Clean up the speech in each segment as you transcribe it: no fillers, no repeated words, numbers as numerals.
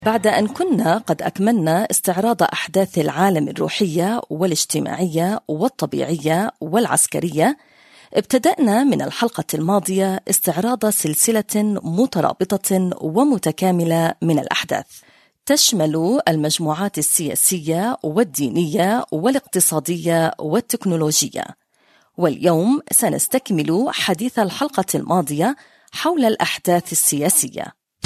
بعد أن كنا قد أكملنا استعراض أحداث العالم الروحية والاجتماعية والطبيعية والعسكرية، ابتدأنا من الحلقة الماضية استعراض سلسلة مترابطة ومتكاملة من الأحداث تشمل المجموعات السياسية والدينية والاقتصادية والتكنولوجية. واليوم سنستكمل حديث الحلقة الماضية حول الأحداث السياسية.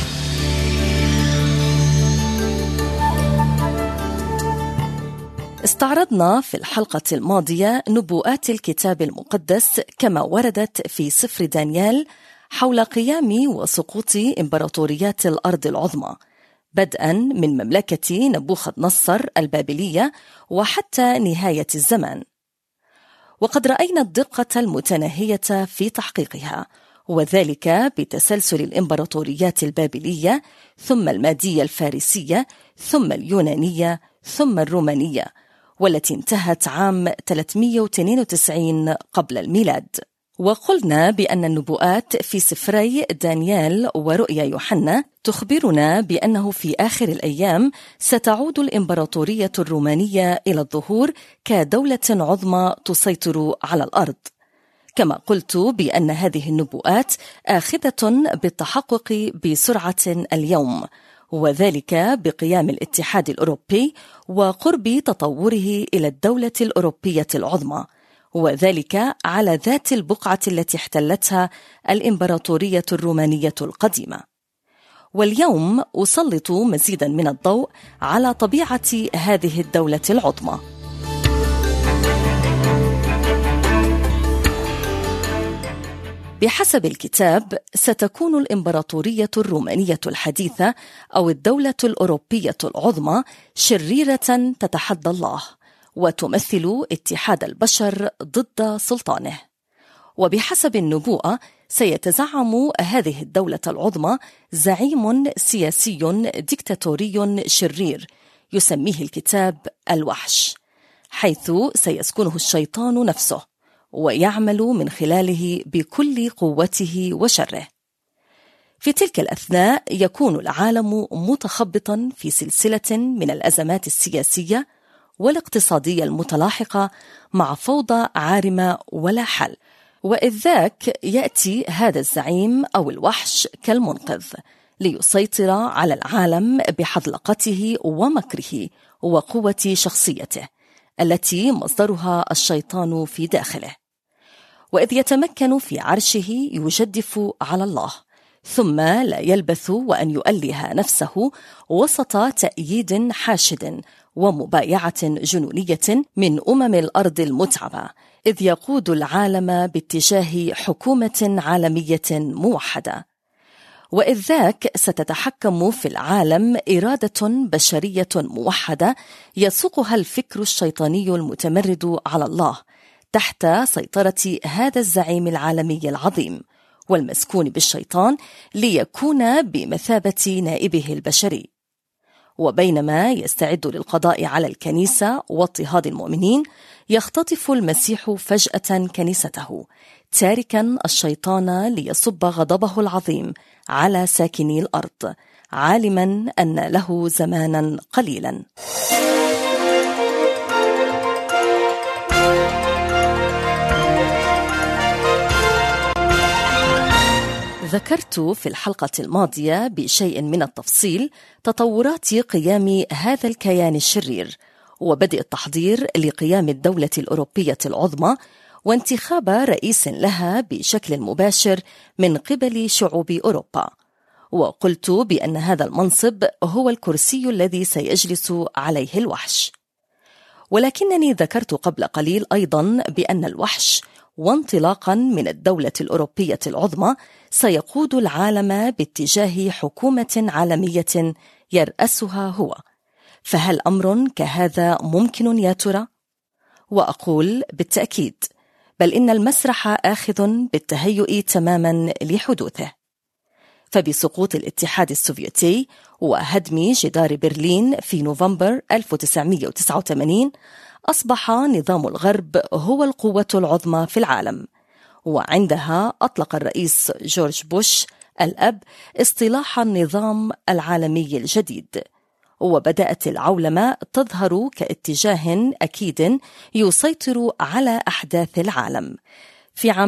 استعرضنا في الحلقة الماضية نبوءات الكتاب المقدس كما وردت في سفر دانيال حول قيام وسقوط إمبراطوريات الأرض العظمى، بدءا من مملكة نبوخذ نصر البابلية وحتى نهاية الزمان. وقد رأينا الدقة المتناهية في تحقيقها، وذلك بتسلسل الإمبراطوريات البابلية ثم المادية الفارسية ثم اليونانية ثم الرومانية، والتي انتهت عام 392 قبل الميلاد. وقلنا بأن النبوءات في سفري دانيال ورؤيا يوحنا تخبرنا بأنه في آخر الأيام ستعود الإمبراطورية الرومانية إلى الظهور كدولة عظمى تسيطر على الأرض. كما قلت بأن هذه النبوءات آخذة بالتحقق بسرعة اليوم، وذلك بقيام الاتحاد الأوروبي وقرب تطوره إلى الدولة الأوروبية العظمى، وذلك على ذات البقعة التي احتلتها الإمبراطورية الرومانية القديمة. واليوم أسلط مزيدا من الضوء على طبيعة هذه الدولة العظمى. بحسب الكتاب ستكون الإمبراطورية الرومانية الحديثة أو الدولة الأوروبية العظمى شريرة تتحدى الله وتمثل اتحاد البشر ضد سلطانه. وبحسب النبوءة سيتزعم هذه الدولة العظمى زعيم سياسي ديكتاتوري شرير يسميه الكتاب الوحش، حيث سيسكنه الشيطان نفسه ويعمل من خلاله بكل قوته وشره. في تلك الأثناء يكون العالم متخبطا في سلسلة من الأزمات السياسية والاقتصادية المتلاحقة مع فوضى عارمة ولا حل، وإذ ذاك يأتي هذا الزعيم أو الوحش كالمنقذ ليسيطر على العالم بحذلقته ومكره وقوة شخصيته التي مصدرها الشيطان في داخله. وإذ يتمكن في عرشه يجدف على الله، ثم لا يلبث وأن يؤله نفسه وسط تأييد حاشد ومبايعة جنونية من الأرض المتعبة، إذ يقود العالم باتجاه حكومة عالمية موحدة. وإذ ذاك ستتحكم في العالم إرادة بشرية موحدة يسوقها الفكر الشيطاني المتمرد على الله تحت سيطرة هذا الزعيم العالمي العظيم والمسكون بالشيطان ليكون بمثابة نائبه البشري. وبينما يستعد للقضاء على الكنيسة واضطهاد المؤمنين، يختطف المسيح فجأة كنيسته تاركا الشيطان ليصب غضبه العظيم على ساكني الأرض، عالما أن له زمانا قليلا. ذكرت في الحلقة الماضية بشيء من التفصيل تطورات قيام هذا الكيان الشرير وبدء التحضير لقيام الدولة الأوروبية العظمى وانتخاب رئيس لها بشكل مباشر من قبل شعوب أوروبا. وقلت بأن هذا المنصب هو الكرسي الذي سيجلس عليه الوحش. ولكنني ذكرت قبل قليل أيضا بأن الوحش وانطلاقا من الدولة الأوروبية العظمى سيقود العالم باتجاه حكومة عالمية يرأسها هو. فهل أمر كهذا ممكن يا ترى؟ وأقول بالتأكيد، بل إن المسرح آخذ بالتهيؤ تماما لحدوثه. فبسقوط الاتحاد السوفيتي وهدم جدار برلين في نوفمبر 1989 أصبح نظام الغرب هو القوة العظمى في العالم، وعندها أطلق الرئيس جورج بوش الأب اصطلاح النظام العالمي الجديد. وبدأت العولمة تظهر كاتجاه أكيد يسيطر على أحداث العالم. في عام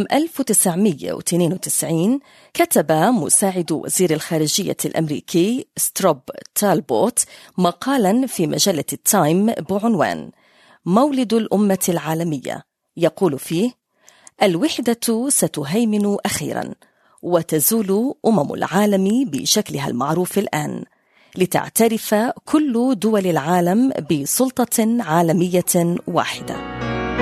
1992 كتب مساعد وزير الخارجية الأمريكي ستروب تالبوت مقالا في مجلة التايم بعنوان مولد الأمة العالمية، يقول فيه: الوحدة ستهيمن أخيرا، وتزول أمم العالم بشكلها المعروف الآن، لتعترف كل دول العالم بسلطة عالمية واحدة.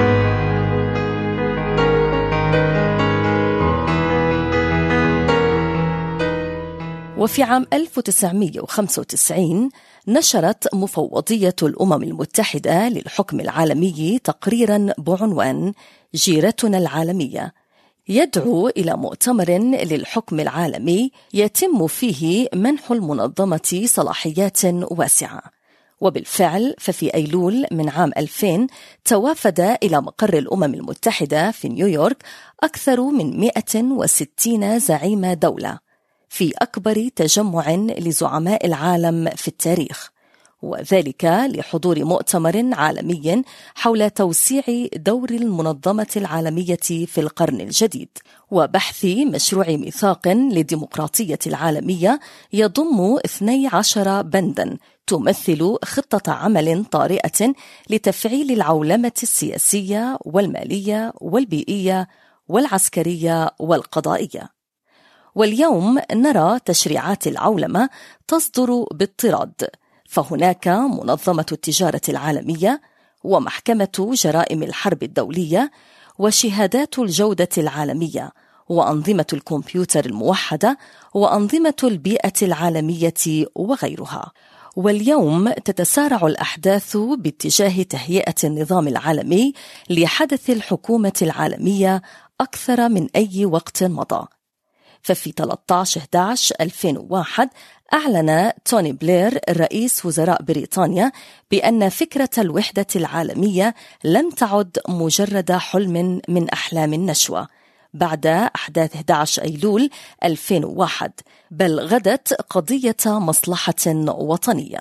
وفي عام 1995 نشرت مفوضية الأمم المتحدة للحكم العالمي تقريرا بعنوان جيرتنا العالمية، يدعو إلى مؤتمر للحكم العالمي يتم فيه منح المنظمة صلاحيات واسعة. وبالفعل ففي أيلول من عام 2000 توافد إلى مقر الأمم المتحدة في نيويورك أكثر من 160 زعيم دولة في أكبر تجمع لزعماء العالم في التاريخ، وذلك لحضور مؤتمر عالمي حول توسيع دور المنظمة العالمية في القرن الجديد، وبحث مشروع ميثاق للديمقراطية العالمية يضم 12 بندا تمثل خطة عمل طارئة لتفعيل العولمة السياسية والمالية والبيئية والعسكرية والقضائية. واليوم نرى تشريعات العولمة تصدر باضطراد، فهناك منظمة التجارة العالمية، ومحكمة جرائم الحرب الدولية، وشهادات الجودة العالمية، وأنظمة الكمبيوتر الموحدة، وأنظمة البيئة العالمية وغيرها. واليوم تتسارع الأحداث باتجاه تهيئة النظام العالمي لحدث الحكومة العالمية أكثر من أي وقت مضى. ففي 13/11/2001 أعلن توني بلير رئيس وزراء بريطانيا بأن فكرة الوحدة العالمية لم تعد مجرد حلم من أحلام النشوة بعد أحداث 11 أيلول 2001، بل غدت قضية مصلحة وطنية.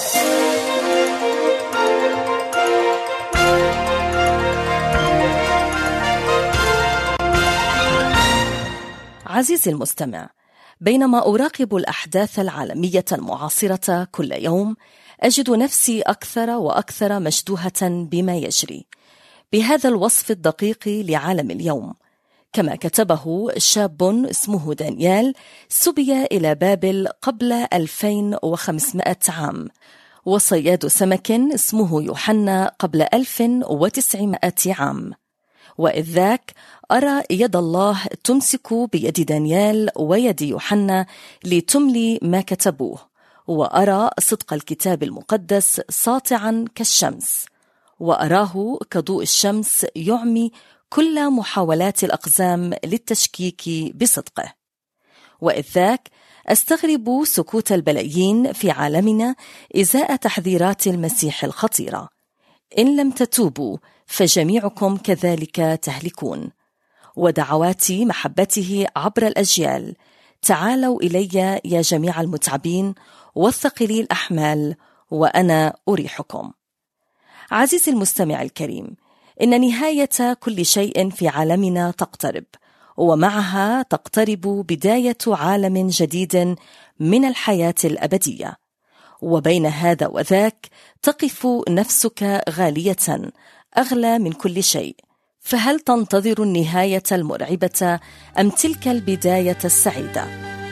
عزيزي المستمع، بينما أراقب الأحداث العالمية المعاصرة كل يوم، أجد نفسي أكثر وأكثر مشدوهة بما يجري. بهذا الوصف الدقيق لعالم اليوم، كما كتبه شاب اسمه دانيال سبي إلى بابل قبل 2500 عام، وصياد سمك اسمه يوحنا قبل 1900 عام. وإذ ذاك أرى يد الله تمسك بيد دانيال ويد يوحنا لتملي ما كتبوه، وأرى صدق الكتاب المقدس ساطعا كالشمس، وأراه كضوء الشمس يعمي كل محاولات الأقزام للتشكيك بصدقه. وإذ ذاك أستغرب سكوت البلايين في عالمنا إزاء تحذيرات المسيح الخطيرة: إن لم تتوبوا فجميعكم كذلك تهلكون. ودعوات محبته عبر الأجيال: تعالوا إلي يا جميع المتعبين والثقلي الأحمال وأنا أريحكم. عزيزي المستمع الكريم، إن نهاية كل شيء في عالمنا تقترب، ومعها تقترب بداية عالم جديد من الحياة الأبدية. وبين هذا وذاك تقف نفسك غالية أغلى من كل شيء، فهل تنتظر النهاية المرعبة أم تلك البداية السعيدة؟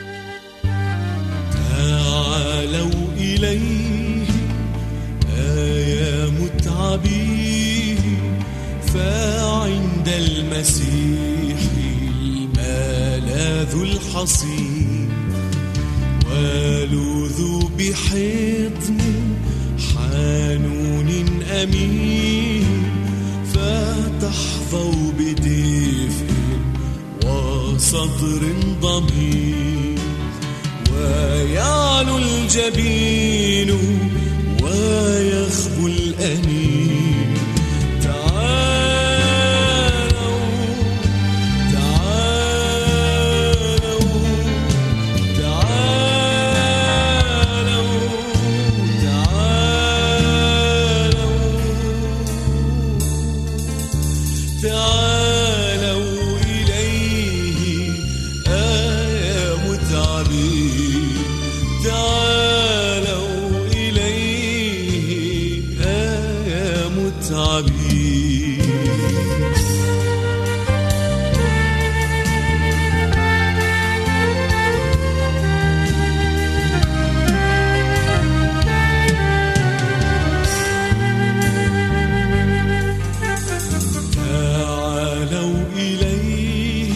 تعالوا إليه يا متعبين، فعند المسيح الملاذ الحصين، ولوذوا بحضن حنون أمين، فتحظوا بدفء وصدر ضمين، ويعلو الجبين ويخبو الأنين. تعالوا طبيب. تعالوا إليه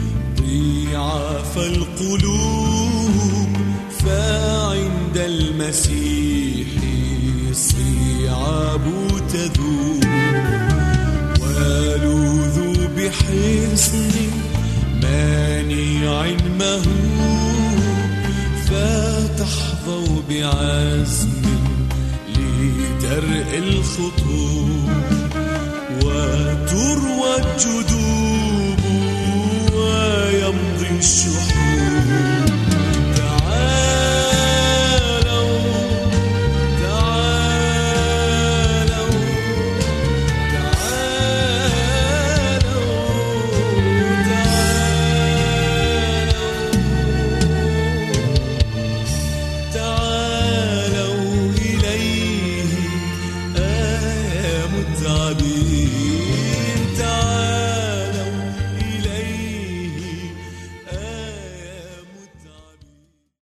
ضياف القلوب، فعند المسيح صيعاب تذوب، ولوذوا بحصن مانع مهوب، فتحظوا بعزم لدرء الخطوب، وتروى الجدوب ويمضي الشحوب